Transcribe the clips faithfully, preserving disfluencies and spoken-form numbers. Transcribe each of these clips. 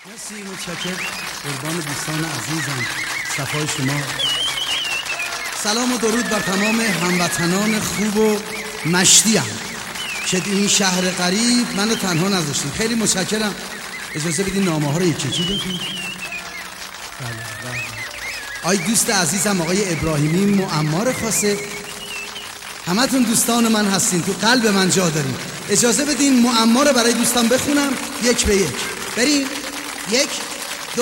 مرسی، متشکرم. قربان دوستان عزیزم، صفای شما. سلام و درود بر تمام هموطنان خوب و مشتیم که این شهر غریب منو تنها نذاشتین. خیلی متشکرم. اجازه بدین نامه ها رو یکی یکی بخونم. بله بله. آی دوست عزیزم آقای ابراهیمی معمار خاصه، همتون دوستان من هستین، تو قلب من جا دارین. اجازه بدین معما رو برای دوستان بخونم یک به یک. بریم. یک دو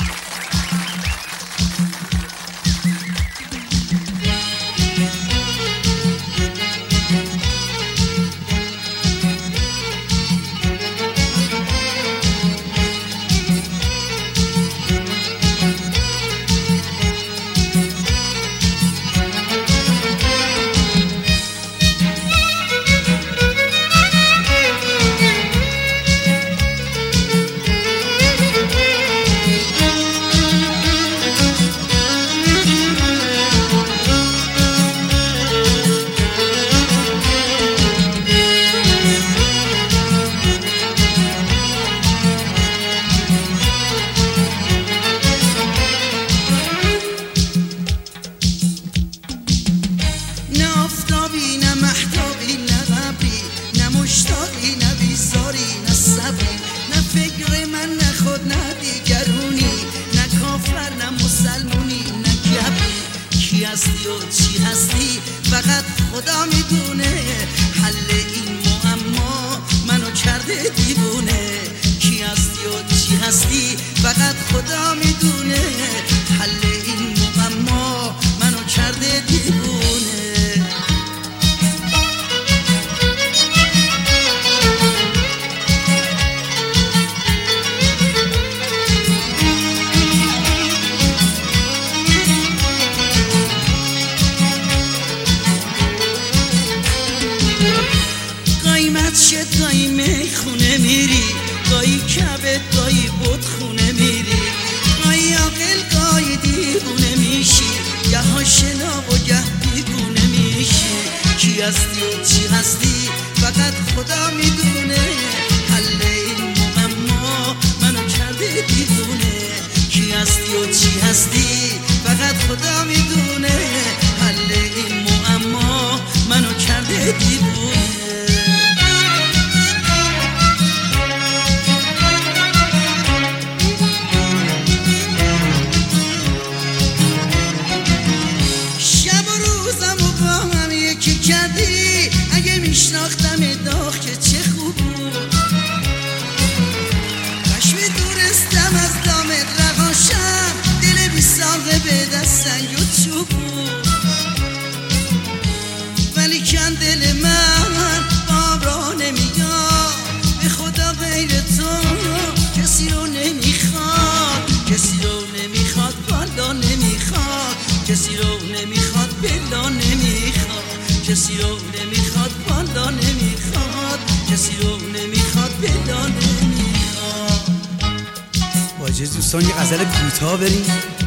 دوستان یه غزل کوتاه بریم.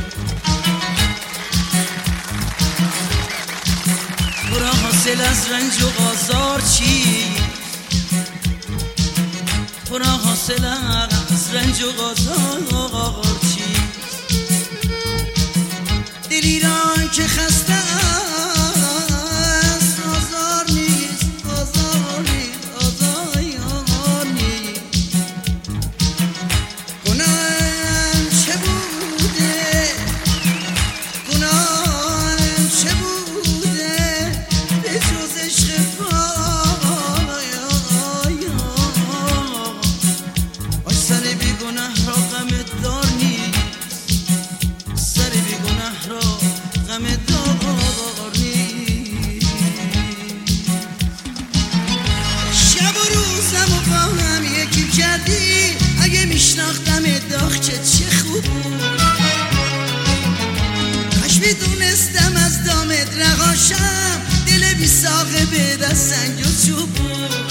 تو را حاصل از رنج و آزار چی؟ تو را حاصل از رنج و آزار چی؟ دلی را که خسته است آزار نیست، آزار نیست، آزار نیست. گناه دل بی ساقه به دست سنگ و چوب بود،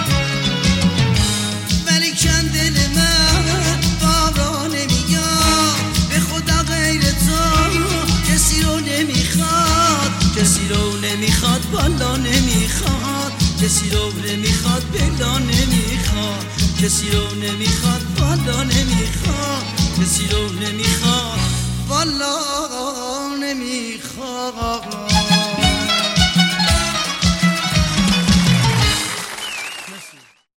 ولی کن دل من بابا نمیاد. به خدا غیر تو کسی رو نمیخواد، کسی رو نمیخواد، بالا نمیخواد، کسی رو نمیخواد، بلا نمیخواد، کسی رو نمیخواد، بالا نمیخواد. کسی رو نمیخواد والا نمیخواد